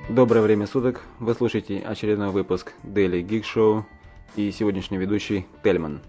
Доброе время суток, вы слушаете очередной выпуск Daily Geek Show и сегодняшний ведущий Тельман.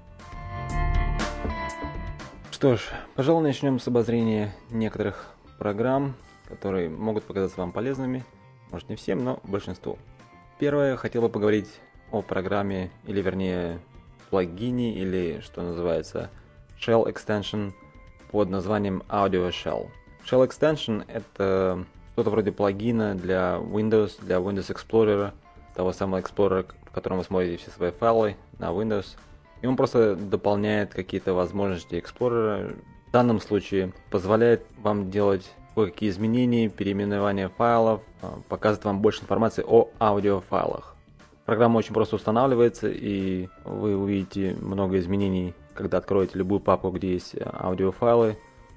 Что ж, пожалуй, начнем с обозрения некоторых программ, которые могут показаться вам полезными, может не всем, но большинству. Первое, хотел бы поговорить о программе, или вернее плагине, или что называется Shell Extension под названием Audio Shell. Shell Extension — это что-то вроде плагина для Windows Explorer, того самого Explorer, в котором вы смотрите все свои файлы на Windows. И он просто дополняет какие-то возможности Explorer. В данном случае позволяет вам делать кое-какие изменения, переименования файлов, показывает вам больше информации о аудиофайлах. Программа очень просто устанавливается, и вы увидите много изменений, когда откроете любую папку, где есть аудиофайлы.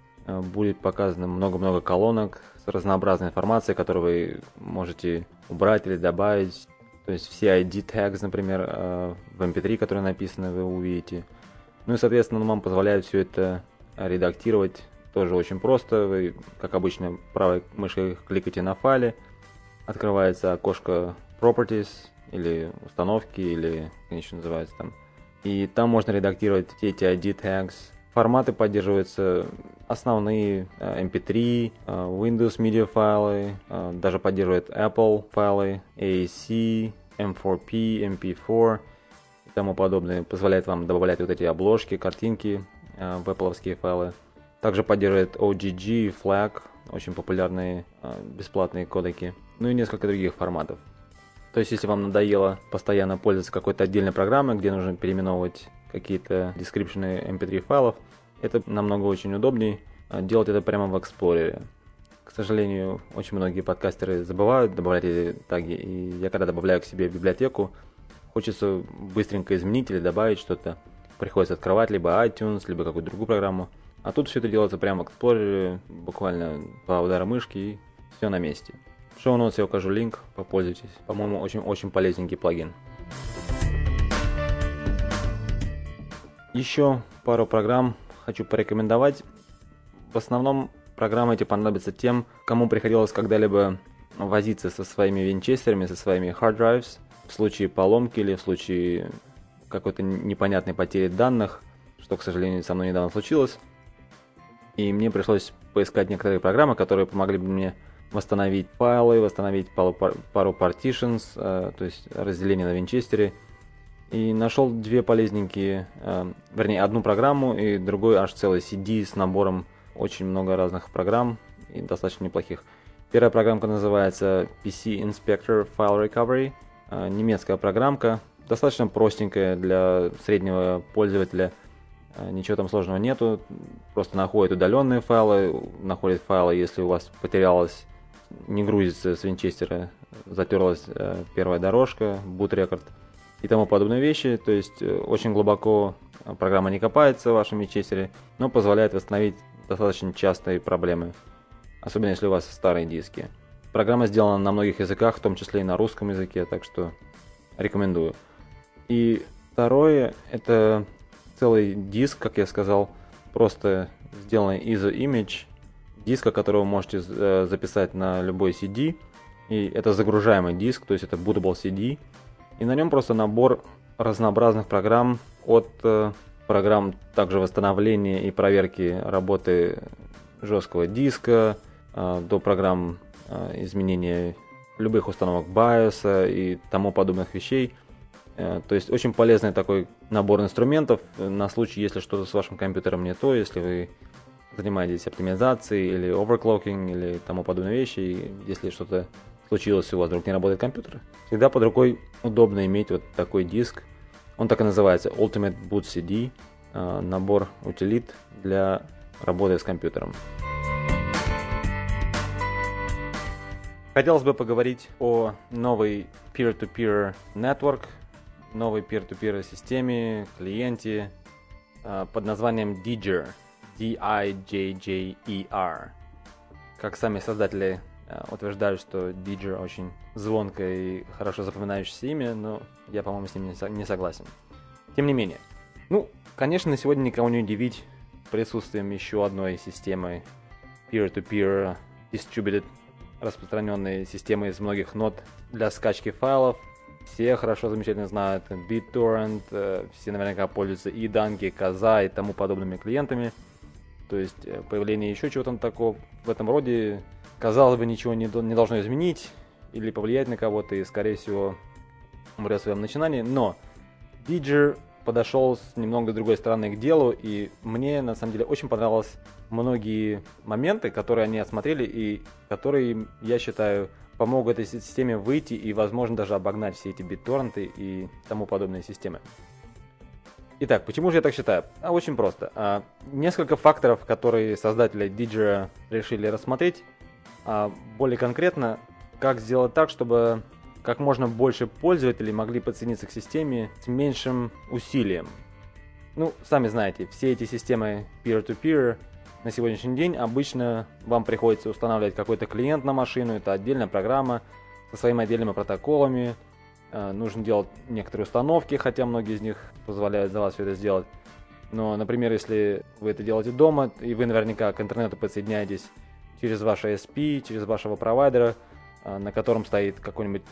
Будет показано много-много колонок с разнообразной информацией, которую вы можете убрать или добавить. То есть все ID tags, например, в MP3, которые написаны, вы увидите. Ну и, соответственно, он вам позволяет все это редактировать тоже очень просто. Вы, как обычно, правой мышкой кликаете на файле, открывается окошко Properties или установки, или как еще называется там. И там можно редактировать все эти ID tags. Форматы поддерживаются основные MP3, Windows Media файлы, даже поддерживает Apple файлы, AAC, M4P, MP4 и тому подобное. Позволяет вам добавлять вот эти обложки, картинки в Apple-овские файлы. Также поддерживает OGG, FLAC, очень популярные бесплатные кодеки. Ну и несколько других форматов. То есть, если вам надоело постоянно пользоваться какой-то отдельной программой, где нужно переименовывать какие-то description MP3 файлов, это намного очень удобнее делать это прямо в Explorer. К сожалению, очень многие подкастеры забывают добавлять эти таги, и я когда добавляю к себе в библиотеку, хочется быстренько изменить или добавить что-то. Приходится открывать либо iTunes, либо какую-то другую программу. А тут все это делается прямо в Explorer, буквально 2 удара мышки, и все на месте. В шоу-нотс я укажу линк, попользуйтесь. По-моему, очень полезненький плагин. Еще пару программ хочу порекомендовать. В основном программы эти понадобятся тем, кому приходилось когда-либо возиться со своими винчестерами, со своими hard drives в случае поломки или в случае какой-то непонятной потери данных, что, к сожалению, со мной недавно случилось. И мне пришлось поискать некоторые программы, которые помогли бы мне восстановить файлы, восстановить пару partitions, то есть разделение на винчестере. И нашел две полезненькие, вернее, одну программу и другой аж целый CD с набором очень много разных программ и достаточно неплохих. Первая программка называется PC Inspector File Recovery, немецкая программка, достаточно простенькая для среднего пользователя, ничего там сложного нету, просто находит удаленные файлы, находит файлы, если у вас потерялось, не грузится с винчестера, затерлась первая дорожка, boot record и тому подобные вещи. То есть очень глубоко программа не копается в вашем винчестере, но позволяет восстановить достаточно частые проблемы, особенно если у вас старые диски. Программа сделана на многих языках, в том числе и на русском языке, так что рекомендую. И второе, это целый диск, как я сказал, просто сделанный ISO image, диска, которого вы можете записать на любой CD, и это загружаемый диск, то есть это bootable CD, и на нем просто набор разнообразных программ, от программ также восстановления и проверки работы жесткого диска, до программ изменения любых установок BIOS и тому подобных вещей. То есть очень полезный такой набор инструментов на случай, если что-то с вашим компьютером не то, если вы занимаетесь оптимизацией или overclocking или тому подобные вещи, и если что-то случилось, у вас вдруг не работает компьютер, всегда под рукой удобно иметь вот такой диск. Он так и называется Ultimate Boot CD, набор утилит для работы с компьютером. Хотелось бы поговорить о новой peer-to-peer network, новой peer-to-peer системе, клиенте под названием Digger. D-I-J-J-E-R. Как сами создатели утверждают, что Digger очень звонкое и хорошо запоминающееся имя, но я, по-моему, с ним не согласен. Тем не менее, конечно, сегодня никого не удивить присутствием еще одной системы peer-to-peer distributed распространенной системой из многих нод для скачки файлов. Все хорошо, замечательно знают BitTorrent, все наверняка пользуются и Danke, Kazaa и тому подобными клиентами. То есть появление еще чего-то такого в этом роде, казалось бы, ничего не должно изменить или повлиять на кого-то, и, скорее всего, умрет в своем начинании. Но Didger подошел с немного другой стороны к делу, и мне, на самом деле, очень понравились многие моменты, которые они осмотрели, и которые, я считаю, помогут этой системе выйти и, возможно, даже обогнать все эти BitTorrent и тому подобные системы. Итак, почему же я так считаю? Очень просто. Несколько факторов, которые создатели Didger решили рассмотреть. Более конкретно, как сделать так, чтобы как можно больше пользователей могли подсоединиться к системе с меньшим усилием. Ну, сами знаете, все эти системы peer-to-peer на сегодняшний день обычно вам приходится устанавливать какой-то клиент на машину, это отдельная программа со своими отдельными протоколами. Нужно делать некоторые установки, хотя многие из них позволяют за вас все это сделать. Но, например, если вы это делаете дома, и вы наверняка к интернету подсоединяетесь через ваш ISP, через вашего провайдера, на котором стоит какой-нибудь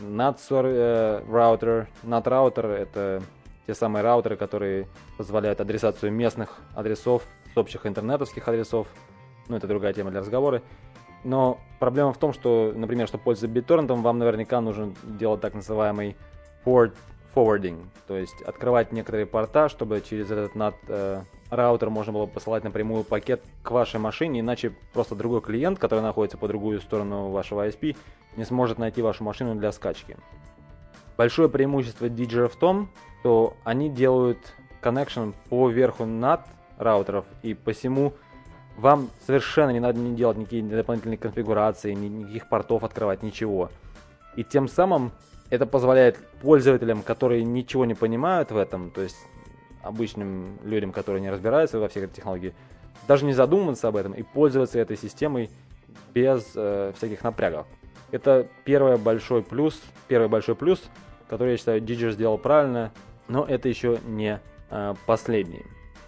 NAT раутер. NAT раутер — это те самые раутеры, которые позволяют адресацию местных адресов с общих интернетовских адресов. Ну, это другая тема для разговора. Но проблема в том, что, например, чтобы пользоваться BitTorrent, вам наверняка нужно делать так называемый port forwarding, то есть открывать некоторые порта, чтобы через этот NAT раутер можно было посылать напрямую пакет к вашей машине, иначе просто другой клиент, который находится по другую сторону вашего ISP, не сможет найти вашу машину для скачки. Большое преимущество Didger в том, что они делают connection по верху NAT раутеров, и посему вам совершенно не надо не делать никакие дополнительные конфигурации, никаких портов открывать, ничего. И тем самым это позволяет пользователям, которые ничего не понимают в этом, то есть обычным людям, которые не разбираются во всех этих технологиях, даже не задумываться об этом и пользоваться этой системой без всяких напрягов. Это первый большой плюс, который, я считаю, Didger сделал правильно, но это еще не последний.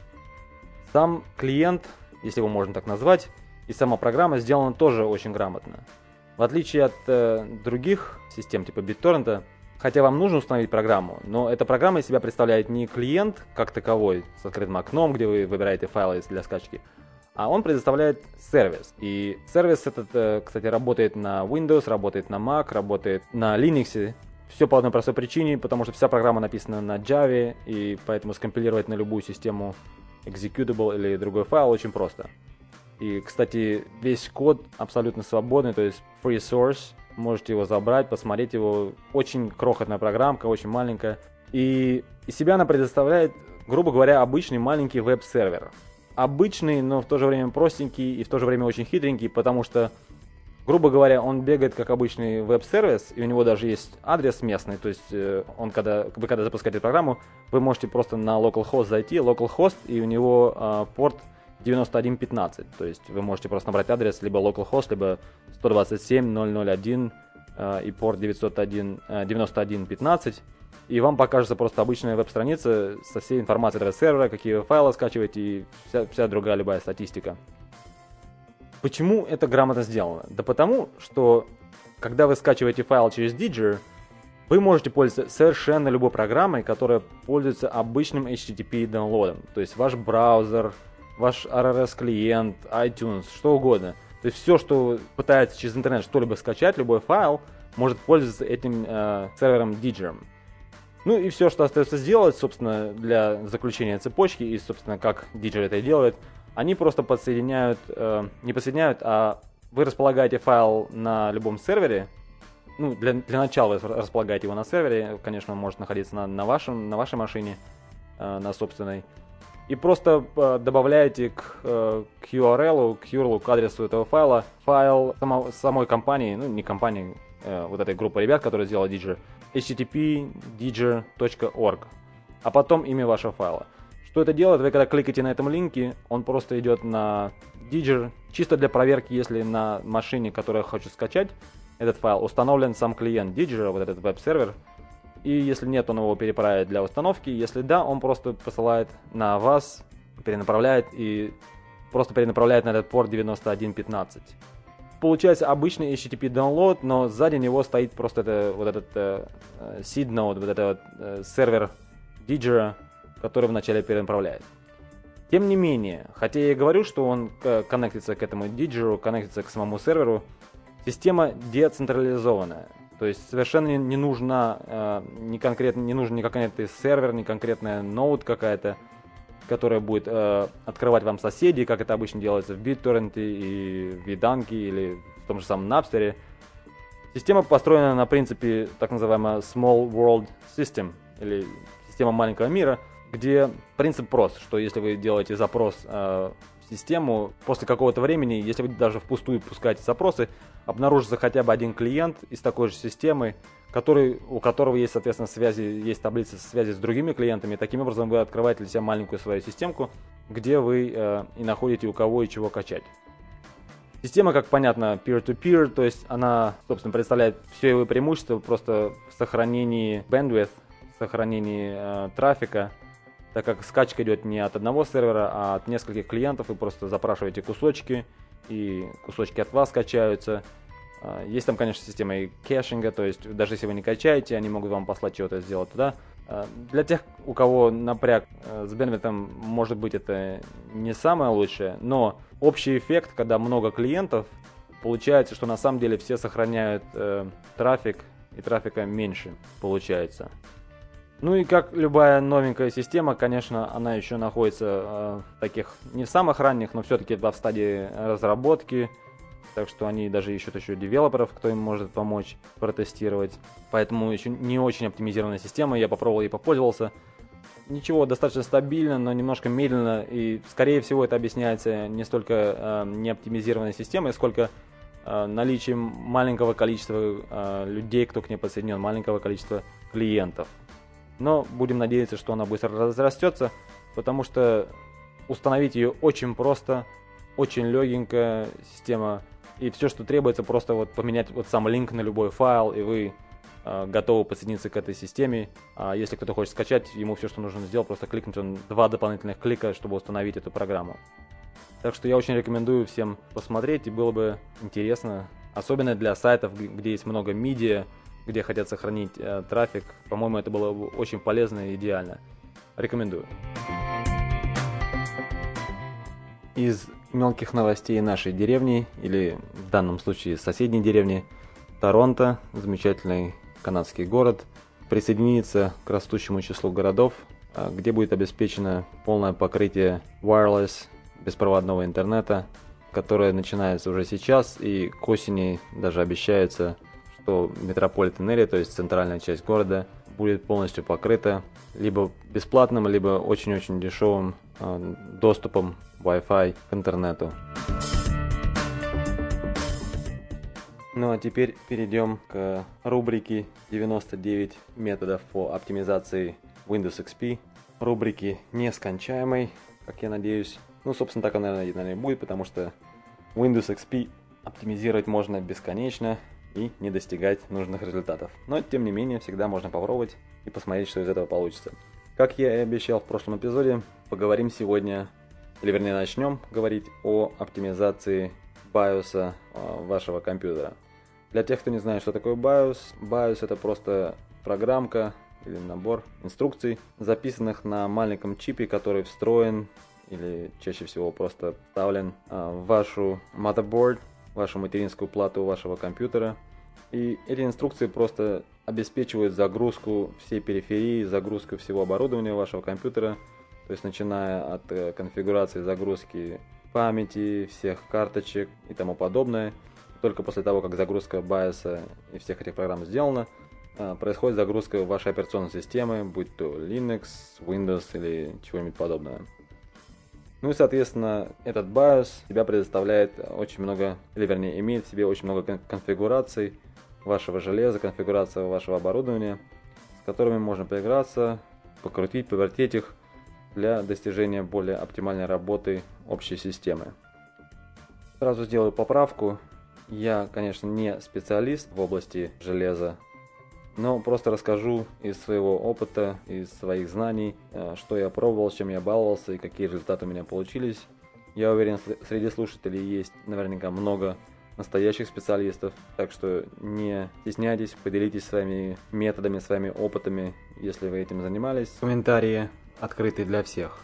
Сам клиент, если его можно так назвать, и сама программа сделана тоже очень грамотно. В отличие от других систем типа BitTorrent, хотя вам нужно установить программу, но эта программа из себя представляет не клиент как таковой с открытым окном, где вы выбираете файлы для скачки, а он предоставляет сервис. И сервис этот, кстати, работает на Windows, работает на Mac, работает на Linux. Все по одной простой причине, потому что вся программа написана на Java, и поэтому скомпилировать на любую систему executable или другой файл очень просто. И, кстати, весь код абсолютно свободный, то есть free source. Можете его забрать, посмотреть его. Очень крохотная программка, очень маленькая. И из себя она предоставляет, грубо говоря, обычный маленький веб-сервер. Обычный, но в то же время простенький и в то же время очень хитренький, потому что, грубо говоря, он бегает как обычный веб-сервис, и у него даже есть адрес местный, то есть вы когда запускаете программу, вы можете просто на localhost зайти, localhost, и у него порт 9115, то есть вы можете просто набрать адрес либо localhost, либо 127.0.0.1 и порт 9115, и вам покажется просто обычная веб-страница со всей информацией этого сервера, какие вы файлы скачиваете и вся другая любая статистика. Почему это грамотно сделано? Да потому, что когда вы скачиваете файл через Didger, вы можете пользоваться совершенно любой программой, которая пользуется обычным HTTP downloadом. То есть ваш браузер, ваш RRS-клиент, iTunes, что угодно. То есть все, что пытается через интернет что-либо скачать, любой файл, может пользоваться этим сервером Didger. Ну и все, что остается сделать, собственно, для заключения цепочки и, собственно, как Didger это и делает, они просто подсоединяют, не подсоединяют, а вы располагаете файл на любом сервере. Ну, для начала вы располагаете его на сервере, конечно, он может находиться на вашей машине, на собственной. И просто добавляете к URL, к адресу этого файла, файл самой компании, ну не компании, вот этой группы ребят, которые сделали Didger, http://didger.org, а потом имя вашего файла. Что это делает? Вы когда кликаете на этом линке, он просто идет на Didger, чисто для проверки, если на машине, которую я хочу скачать этот файл, установлен сам клиент Didger, вот этот веб-сервер. И если нет, он его переправляет для установки. Если да, он просто посылает на вас, перенаправляет на этот порт 9115. получается обычный HTTP download, но сзади него стоит просто этот seed node, вот это сервер Didgero, который вначале перенаправляет. Тем не менее, хотя я и говорю, что он коннектится к этому Didgero, коннектится к самому серверу, система децентрализованная. То есть совершенно не нужна не нужен ни конкретный сервер, ни конкретная ноут какая-то, которая будет открывать вам соседей, как это обычно делается в BitTorrent и в Vidanki или в том же самом Napster. Система построена на принципе так называемого Small World System, или система маленького мира, где принцип прост, что если вы делаете запрос в систему, после какого-то времени, если вы даже впустую пускаете запросы, обнаружится хотя бы один клиент из такой же системы, у которого есть, соответственно, есть таблица связи с другими клиентами. Таким образом, вы открываете для себя маленькую свою системку, где вы и находите, у кого и чего качать. Система, как понятно, peer-to-peer, то есть она, собственно, представляет все его преимущества просто в сохранении bandwidth, в сохранении трафика, так как скачка идет не от одного сервера, а от нескольких клиентов. Вы просто запрашиваете кусочки, и кусочки от вас качаются. Есть там, конечно, система и кэшинга, то есть даже если вы не качаете, они могут вам послать чего-то сделать туда. Для тех, у кого напряг с бендвитом, может быть, это не самое лучшее, но общий эффект, когда много клиентов, получается, что на самом деле все сохраняют трафик, и трафика меньше получается. Ну и как любая новенькая система, конечно, она еще находится в таких, не в самых ранних, но все-таки в стадии разработки. Так что они даже ищут еще девелоперов, кто им может помочь протестировать. Поэтому еще не очень оптимизированная система. Я попробовал и попользовался. Ничего, достаточно стабильно, но немножко медленно. И, скорее всего, это объясняется не столько неоптимизированной системой, сколько наличием маленького количества людей, кто к ней подсоединен, маленького количества клиентов. Но будем надеяться, что она быстро разрастется, потому что установить ее очень просто, очень легенькая система. И все, что требуется, просто поменять сам линк на любой файл, и вы готовы подсоединиться к этой системе. А если кто-то хочет скачать, ему все, что нужно сделать, просто кликнуть 2 дополнительных клика, чтобы установить эту программу. Так что я очень рекомендую всем посмотреть, и было бы интересно, особенно для сайтов, где есть много медиа, где хотят сохранить трафик. По-моему, это было бы очень полезно и идеально. Рекомендую. Из мелких новостей нашей деревни, или в данном случае соседней деревни, Торонто, замечательный канадский город, присоединится к растущему числу городов, где будет обеспечено полное покрытие wireless, беспроводного интернета, которое начинается уже сейчас, и к осени даже обещается, что Metropolitan Area, то есть центральная часть города, будет полностью покрыта либо бесплатным, либо очень-очень дешевым доступом Wi-Fi к интернету. Ну а теперь перейдем к рубрике 99 методов по оптимизации Windows XP. Рубрики нескончаемой, как я надеюсь. Ну, собственно, так она, наверное, и будет, потому что Windows XP оптимизировать можно бесконечно и не достигать нужных результатов. Но, тем не менее, всегда можно попробовать и посмотреть, что из этого получится. Как я и обещал в прошлом эпизоде, поговорим сегодня, или вернее начнем говорить о оптимизации BIOS вашего компьютера. Для тех, кто не знает, что такое BIOS, BIOS это просто программка или набор инструкций, записанных на маленьком чипе, который встроен или чаще всего просто вставлен в вашу motherboard, вашу материнскую плату вашего компьютера. И эти инструкции просто обеспечивают загрузку всей периферии, загрузку всего оборудования вашего компьютера, то есть начиная от конфигурации загрузки памяти, всех карточек и тому подобное. Только после того, как загрузка BIOS и всех этих программ сделана, происходит загрузка вашей операционной системы, будь то Linux, Windows или чего-нибудь подобного. Ну и, соответственно, этот BIOS себя предоставляет очень много, или вернее, имеет в себе очень много конфигураций вашего железа, конфигурации вашего оборудования, с которыми можно поиграться, покрутить, повертеть их для достижения более оптимальной работы общей системы. Сразу сделаю поправку. Я, конечно, не специалист в области железа, но просто расскажу из своего опыта, из своих знаний, что я пробовал, с чем я баловался и какие результаты у меня получились. Я уверен, среди слушателей есть наверняка много настоящих специалистов. Так что не стесняйтесь, поделитесь своими методами, своими опытами, если вы этим занимались. Комментарии открыты для всех.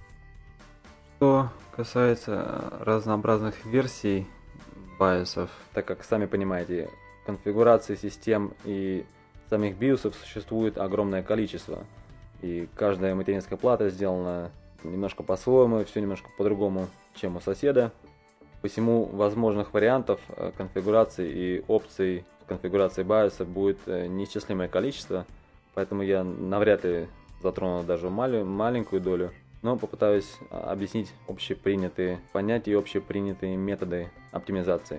Что касается разнообразных версий BIOS'ов, так как, сами понимаете, конфигурации систем и самих BIOS'ов существует огромное количество. И каждая материнская плата сделана немножко по-своему, все немножко по-другому, чем у соседа. Посему возможных вариантов конфигураций и опций в конфигурации BIOS будет неисчислимое количество, поэтому я навряд ли затрону даже маленькую долю, но попытаюсь объяснить общепринятые понятия и общепринятые методы оптимизации.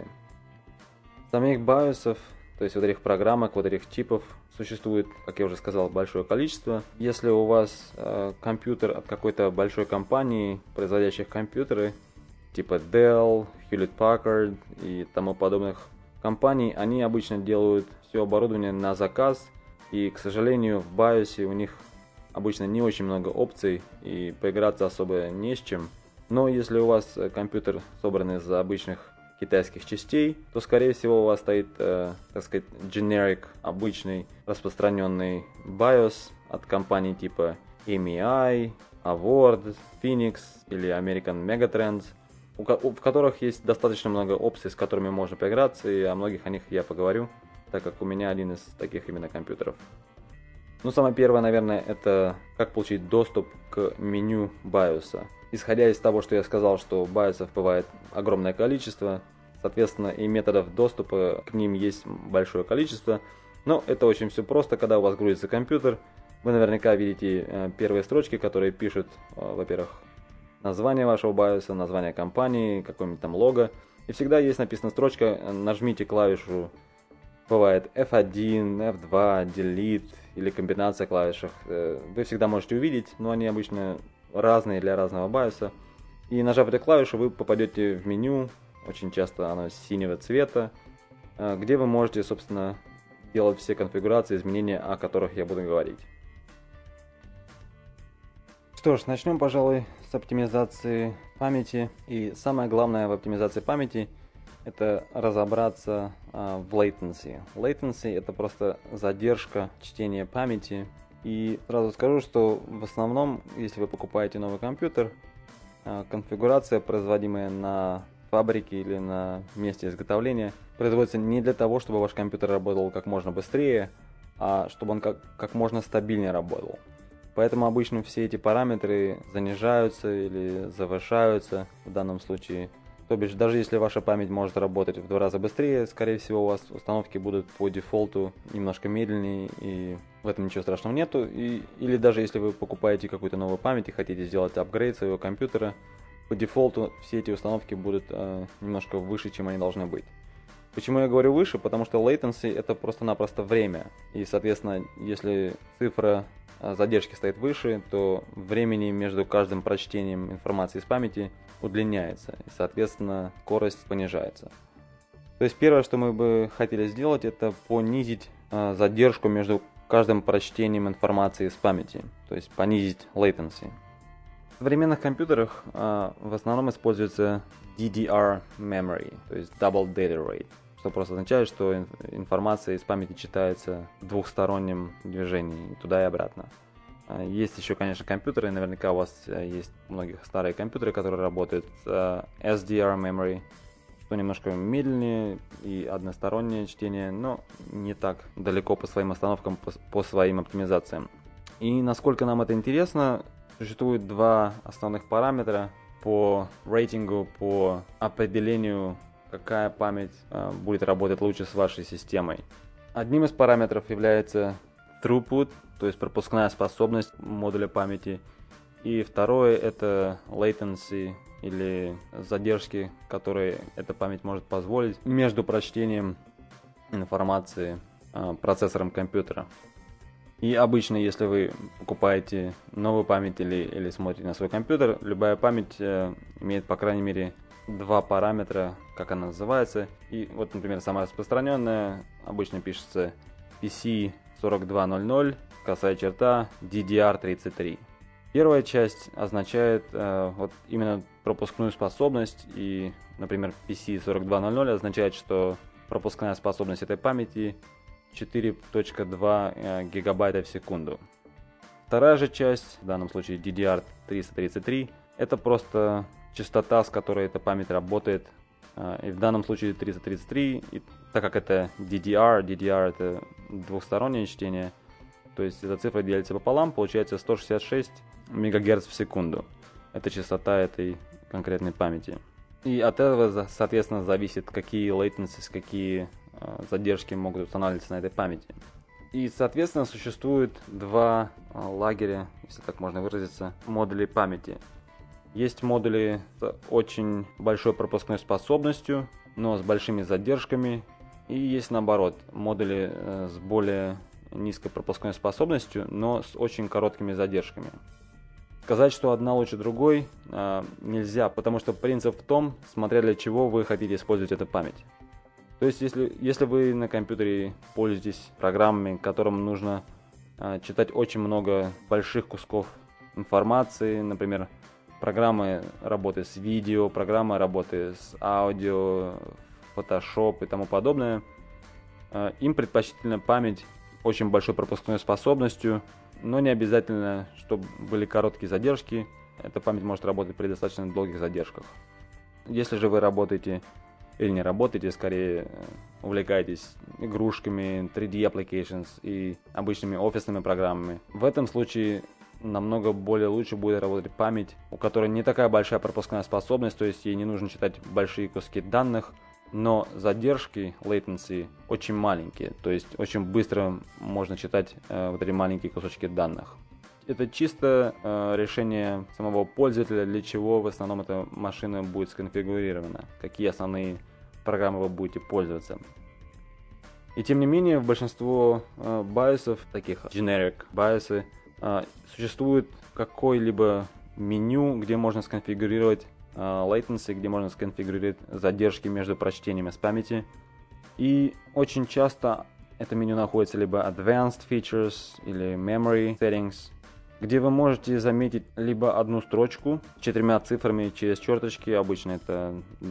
Самих BIOS'ов, то есть вот этих программок, вот этих чипов, существует, как я уже сказал, большое количество. Если у вас компьютер от какой-то большой компании, производящих компьютеры, типа Dell, Hewlett Packard и тому подобных компаний, они обычно делают все оборудование на заказ, и, к сожалению, в BIOS у них обычно не очень много опций, и поиграться особо не с чем. Но если у вас компьютер собран из обычных китайских частей, то, скорее всего, у вас стоит, так сказать, generic, обычный, распространенный BIOS от компаний типа MEI, Award, Phoenix или American Megatrends, в которых есть достаточно много опций, с которыми можно поиграться, и о многих о них я поговорю, так как у меня один из таких именно компьютеров. Ну, самое первое, наверное, это как получить доступ к меню BIOS. Исходя из того, что я сказал, что BIOS бывает огромное количество, соответственно, и методов доступа к ним есть большое количество, но это очень все просто. Когда у вас грузится компьютер, вы наверняка видите первые строчки, которые пишут, во-первых, название вашего BIOS, название компании, какое-нибудь там лого, и всегда есть написана строчка, нажмите клавишу, бывает F1, F2, Delete или комбинация клавиш. Вы всегда можете увидеть, но они обычно разные для разного BIOS. И нажав эту клавишу, вы попадете в меню, очень часто оно синего цвета, где вы можете, собственно, делать все конфигурации, изменения, о которых я буду говорить. Что ж, начнем, пожалуй, с оптимизации памяти. И самое главное в оптимизации памяти — это разобраться в latency. Latency — это просто задержка чтения памяти. И сразу скажу, что в основном, если вы покупаете новый компьютер, конфигурация, производимая на фабрике или на месте изготовления, производится не для того, чтобы ваш компьютер работал как можно быстрее, а чтобы он как можно стабильнее работал. Поэтому обычно все эти параметры занижаются или завышаются в данном случае. То бишь, даже если ваша память может работать в 2 раза быстрее, скорее всего у вас установки будут по дефолту немножко медленнее, и в этом ничего страшного нету. Или даже если вы покупаете какую-то новую память и хотите сделать апгрейд своего компьютера, по дефолту все эти установки будут немножко выше, чем они должны быть. Почему я говорю выше? Потому что latency — это просто-напросто время. И, соответственно, если цифра задержки стоит выше, то времени между каждым прочтением информации из памяти удлиняется, и, соответственно, скорость понижается. То есть первое, что мы бы хотели сделать, это понизить задержку между каждым прочтением информации из памяти, то есть понизить latency. В современных компьютерах в основном используется DDR memory, то есть Double Data Rate, что просто означает, что информация из памяти читается в двухстороннем движении, туда и обратно. Есть еще, конечно, компьютеры, наверняка у вас есть у многих старые компьютеры, которые работают с SDR memory, что немножко медленнее и одностороннее чтение, но не так далеко по своим остановкам, по своим оптимизациям. И насколько нам это интересно, существует 2 основных параметра по рейтингу, по определению, какая память будет работать лучше с вашей системой. Одним из параметров является throughput, то есть пропускная способность модуля памяти. И второе — это latency, или задержки, которые эта память может позволить между прочтением информации процессором компьютера. И обычно, если вы покупаете новую память или смотрите на свой компьютер, любая память имеет, по крайней мере, 2 параметра, как она называется. И вот, например, самая распространенная обычно пишется PC4200, косая черта, DDR33. Первая часть означает вот именно пропускную способность, и например, PC4200, означает, что пропускная способность этой памяти 4.2 гигабайта в секунду. Вторая же часть, в данном случае DDR333, это просто частота, с которой эта память работает. И в данном случае 333, и так как это DDR это двухстороннее чтение, то есть эта цифра делится пополам, получается 166 МГц в секунду. Это частота этой конкретной памяти. И от этого, соответственно, зависит, какие latencies, какие задержки могут устанавливаться на этой памяти. И, соответственно, существует два лагеря, если так можно выразиться, модулей памяти. Есть модули с очень большой пропускной способностью, но с большими задержками. И есть наоборот, модули с более низкой пропускной способностью, но с очень короткими задержками. Сказать, что одна лучше другой, нельзя, потому что принцип в том, смотря для чего вы хотите использовать эту память. То есть, если вы на компьютере пользуетесь программами, которым нужно читать очень много больших кусков информации, например, программы работы с видео, программы работы с аудио, Photoshop и тому подобное, им предпочтительна память очень большой пропускной способностью, но не обязательно, чтобы были короткие задержки. Эта память может работать при достаточно долгих задержках. Если же вы работаете или не работаете, скорее увлекаетесь игрушками, 3D applications и обычными офисными программами, в этом случае намного более лучше будет работать память, у которой не такая большая пропускная способность, то есть ей не нужно читать большие куски данных, но задержки, latency, очень маленькие, то есть очень быстро можно читать вот эти маленькие кусочки данных. Это чисто решение самого пользователя, для чего в основном эта машина будет сконфигурирована, какие основные программы вы будете пользоваться. И тем не менее, в большинство BIOS, таких generic BIOS, существует какое-либо меню, где можно сконфигурировать latency, где можно сконфигурировать задержки между прочтениями с памяти. И очень часто это меню находится либо Advanced Features или Memory Settings, где вы можете заметить либо одну строчку с 4 цифрами через черточки, обычно это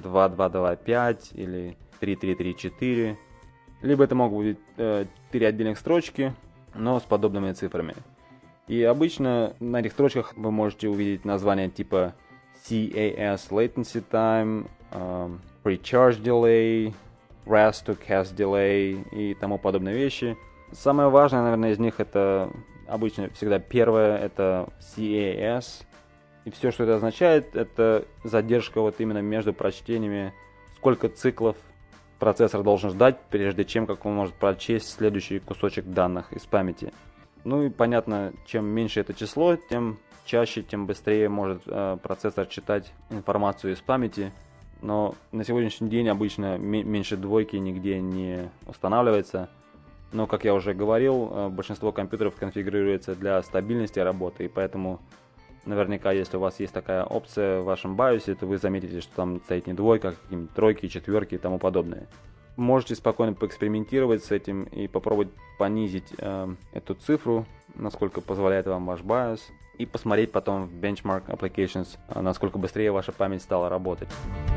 2225 или 3334, либо это могут быть 4 отдельных строчки, но с подобными цифрами. И обычно на этих строчках вы можете увидеть названия типа CAS Latency Time, Pre-Charge Delay, REST to CAS Delay и тому подобные вещи. Самое важное, наверное, из них это обычно всегда первое, это CAS. И все, что это означает, это задержка вот именно между прочтениями, сколько циклов процессор должен ждать, прежде чем как он может прочесть следующий кусочек данных из памяти. Ну и понятно, чем меньше это число, тем чаще, тем быстрее может процессор читать информацию из памяти. Но на сегодняшний день обычно меньше двойки нигде не устанавливается. Но, как я уже говорил, большинство компьютеров конфигурируется для стабильности работы, и поэтому наверняка, если у вас есть такая опция в вашем BIOS, то вы заметите, что там стоит не двойка, а какие-нибудь тройки, четверки и тому подобное. Можете спокойно поэкспериментировать с этим и попробовать понизить эту цифру, насколько позволяет вам ваш BIOS, и посмотреть потом в Benchmark Applications, насколько быстрее ваша память стала работать.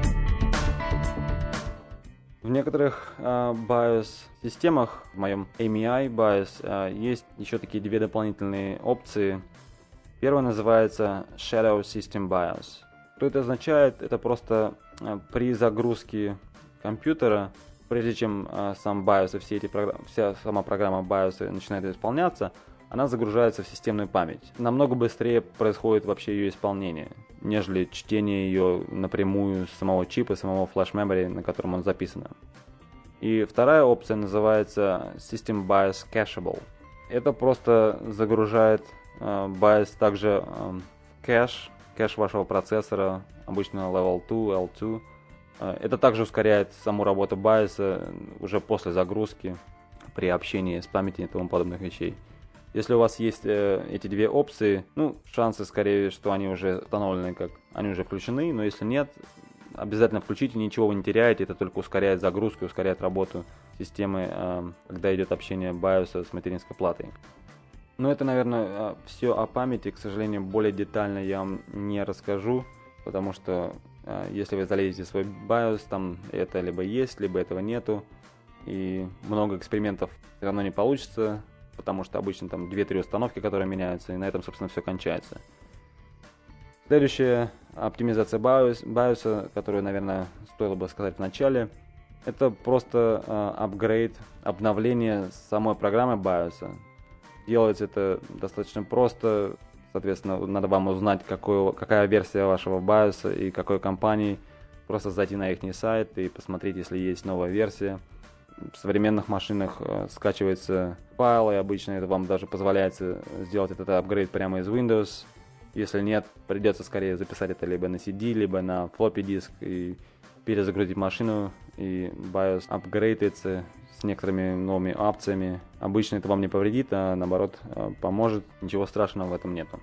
В некоторых BIOS-системах, в моем AMI BIOS, есть еще такие две дополнительные опции. Первая называется Shadow System BIOS. Что это означает? Это просто при загрузке компьютера, прежде чем сам BIOS и вся сама программа BIOS начинает исполняться, она загружается в системную память. Намного быстрее происходит вообще ее исполнение, нежели чтение ее напрямую с самого чипа, самого флеш-мемори, на котором он записан. И вторая опция называется System BIOS Cacheable. Это просто загружает BIOS также в кэш вашего процессора, обычно Level 2, L2. Это также ускоряет саму работу BIOS уже после загрузки, при общении с памятью и тому подобных вещей. Если у вас есть эти две опции, шансы скорее, что они уже установлены, как они уже включены, но если нет, обязательно включите, ничего вы не теряете, это только ускоряет загрузку, ускоряет работу системы, когда идет общение BIOS с материнской платой. Но это, наверное, все о памяти, к сожалению, более детально я вам не расскажу, потому что Если вы залезете в свой BIOS, там это либо есть, либо этого нету. И много экспериментов все равно не получится, потому что обычно там 2-3 установки, которые меняются, и на этом, собственно, все кончается. Следующая оптимизация BIOS, которую, наверное, стоило бы сказать в начале, это просто апгрейд, обновление самой программы BIOS. Делается это достаточно просто, соответственно, надо вам узнать, какая версия вашего BIOS и какой компании. Просто зайти на их сайт и посмотреть, если есть новая версия. В современных машинах скачивается файл, и обычно это вам даже позволяет сделать этот апгрейд прямо из Windows. Если нет, придется скорее записать это либо на CD, либо на floppy диск и перезагрузить машину, и BIOS апгрейдится с некоторыми новыми опциями. Обычно это вам не повредит, а наоборот поможет. Ничего страшного в этом нету.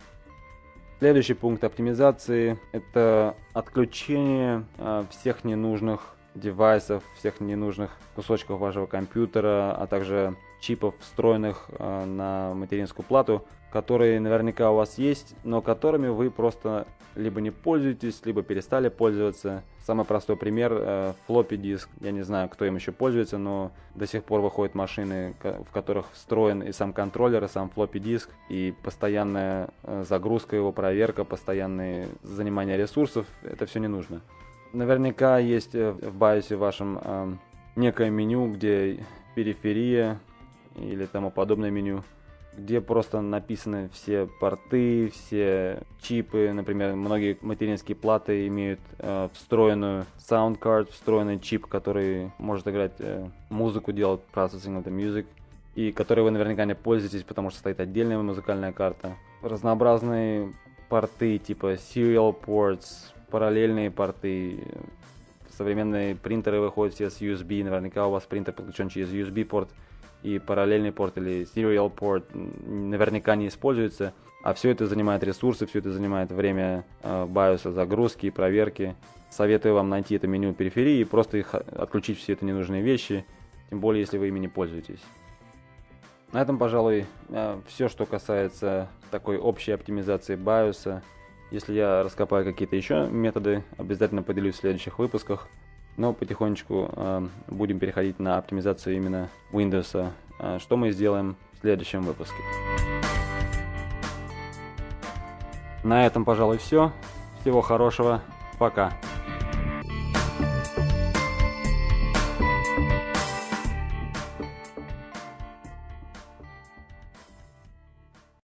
Следующий пункт оптимизации – это отключение всех ненужных девайсов, всех ненужных кусочков вашего компьютера, а также чипов, встроенных на материнскую плату, которые наверняка у вас есть, но которыми вы просто либо не пользуетесь, либо перестали пользоваться. Самый простой пример – floppy диск. Я не знаю, кто им еще пользуется, но до сих пор выходят машины, в которых встроен и сам контроллер, и сам floppy диск, и постоянная загрузка его, проверка, постоянное занимание ресурсов – это все не нужно. Наверняка есть в BIOS вашем некое меню, где периферия или тому подобное меню, где просто написаны все порты, все чипы. Например, многие материнские платы имеют встроенную sound card, встроенный чип, который может играть музыку, делать processing of the music, и который вы наверняка не пользуетесь, потому что стоит отдельная музыкальная карта. Разнообразные порты типа serial ports, параллельные порты. Современные принтеры выходят все с USB, наверняка у вас принтер подключен через USB-порт, и параллельный порт или serial порт наверняка не используется, а все это занимает ресурсы, все это занимает время BIOS загрузки и проверки. Советую вам найти это меню периферии и просто отключить все это ненужные вещи, тем более если вы ими не пользуетесь. На этом, пожалуй, все, что касается такой общей оптимизации BIOS. Если я раскопаю какие-то еще методы, обязательно поделюсь в следующих выпусках. Но потихонечку будем переходить на оптимизацию именно Windows, что мы сделаем в следующем выпуске. На этом, пожалуй, все. Всего хорошего. Пока.